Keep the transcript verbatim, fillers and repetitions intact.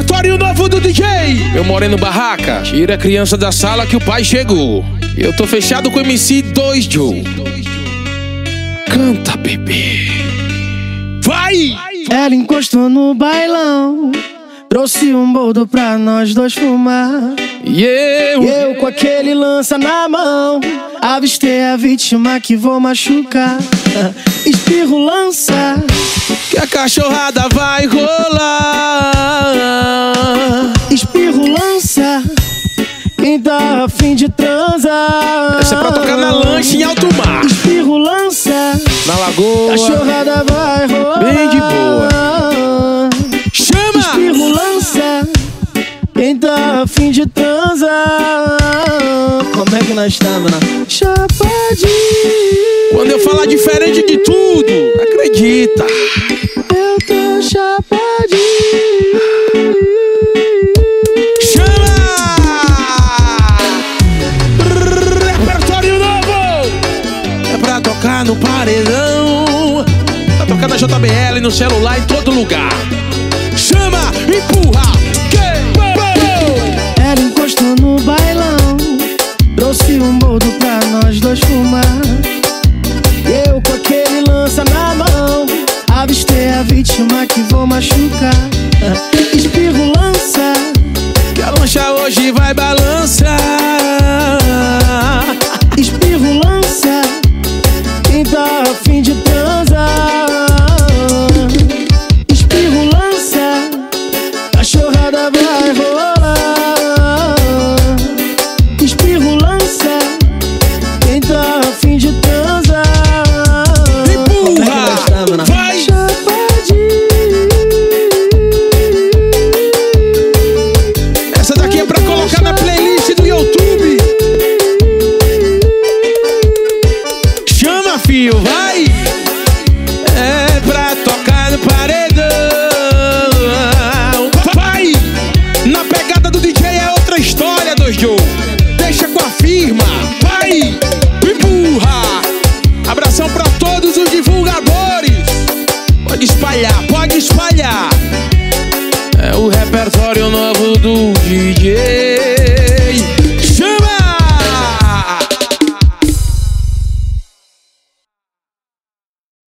repertório novo do D J. Meu moreno barraca, tira a criança da sala que o pai chegou. Eu tô fechado com o M C dois Joe. Canta, bebê. Vai! Ela encostou no bailão, trouxe um boldo pra nós dois fumar. E eu, E eu com aquele lança na mão, avistei a vítima que vou machucar. Espirro lança, que a cachorrada vai rolar. espirro lança, quem tá a fim de transar. Essa é pra tocar na lancha em alto mar. Espirro lança, Na lagoa, cachorrada vai rolar. bem de boa. Chama! Espirro lança, quem tá a fim de transar. Como é que nós estamos, né? Chapadinho. Quando eu falar diferente de tudo, acredita. Eu tô chapadinho. Chama! Repertório novo! É pra tocar no paredão, pra tocar na J B L, no celular, em todo lugar. Chama, empurra, que Ela encostou no bailão, trouxe um boldo pra nós dois fumar. Eu com aquele lança na mão, avistei a vítima que vou machucar. Espirro lança, que a lancha hoje vai balançar. espirro lança, quem tá a fim de transar. Espirro lança, cachorrada vai rolar. Espirro lança, quem tá a fim de transar. Empurra, vai! Chapadinho. Essa daqui é pra colocar na playlist do YouTube. Chama, filho, vai! É pra tocar no paredão. Vai! Na pegada do D J é outra história, dois Joe. Deixa com a firma, vai! Empurra! Abração pra todos os divulgadores. Pode espalhar, pode espalhar. É o repertório novo do D J.